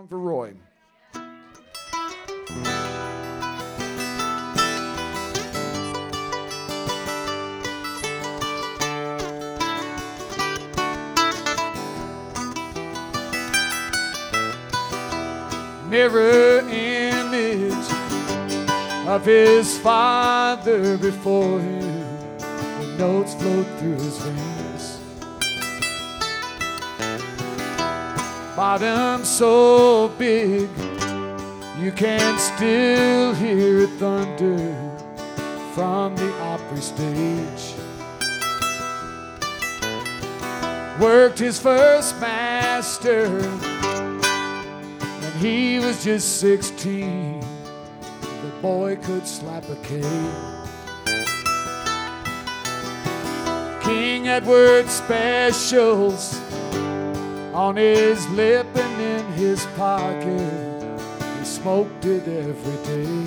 For Roy. Mirror image of his father before him. The notes flowed through his veins. Bottom so big you can still hear thunder from the Opry stage. Worked his first master when he was just 16. The boy could slap a K. King Edward specials on his lip and in his pocket. He smoked it every day.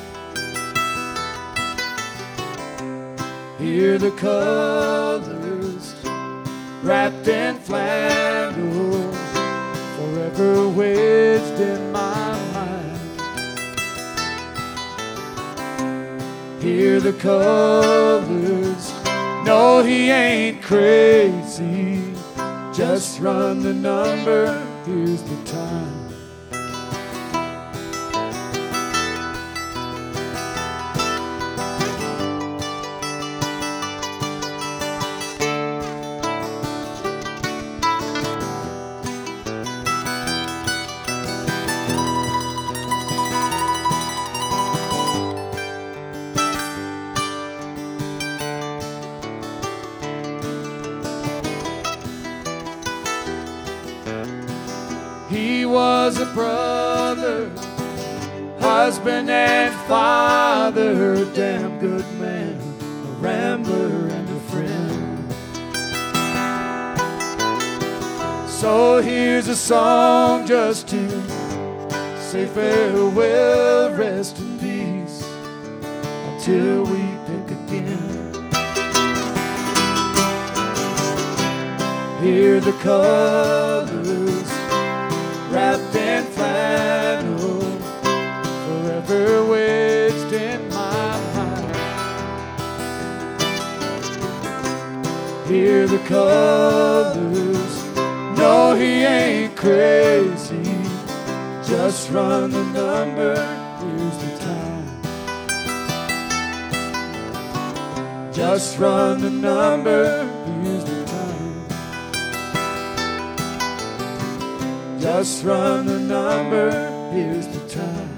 Hear the colors wrapped in flannel, forever wedged in my mind. Hear the colors, no, he ain't crazy. Just run the number, here's the time. He was a brother, husband and father, damn good man, a rambler and a friend. So here's a song just to say farewell, rest in peace, until we pick again. Hear the colors wrapped in flannel, forever wedged in my mind. Hear the colors, no, he ain't crazy. Just run the number, here's the time. Just run the number, here's the time. Just run the number, here's the time.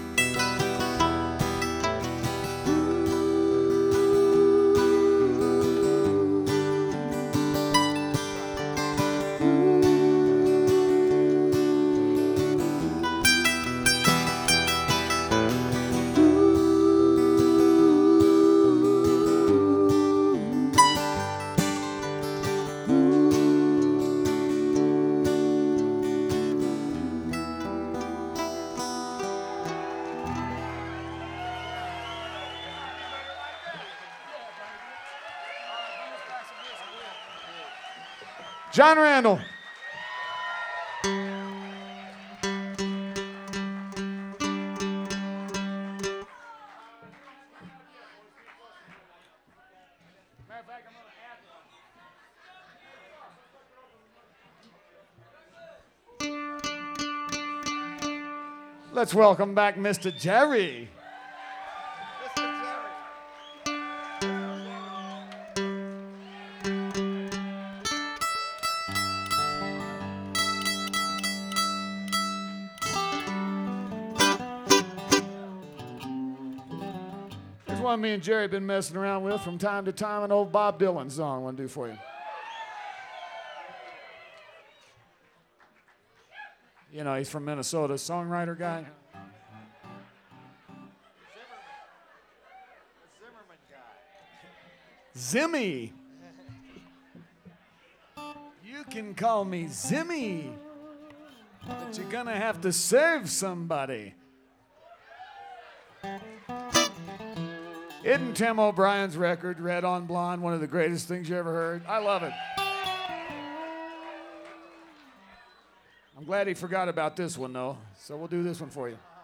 John Randall. Let's welcome back Mr. Jerry. One me and Jerry have been messing around with from time to time, an old Bob Dylan song I want to do for you. You know, he's from Minnesota, songwriter guy. Zimmy. You can call me Zimmy, but you're gonna have to serve somebody. Isn't Tim O'Brien's record, Red on Blonde, one of the greatest things you ever heard? I love it. I'm glad he forgot about this one, though. So we'll do this one for you.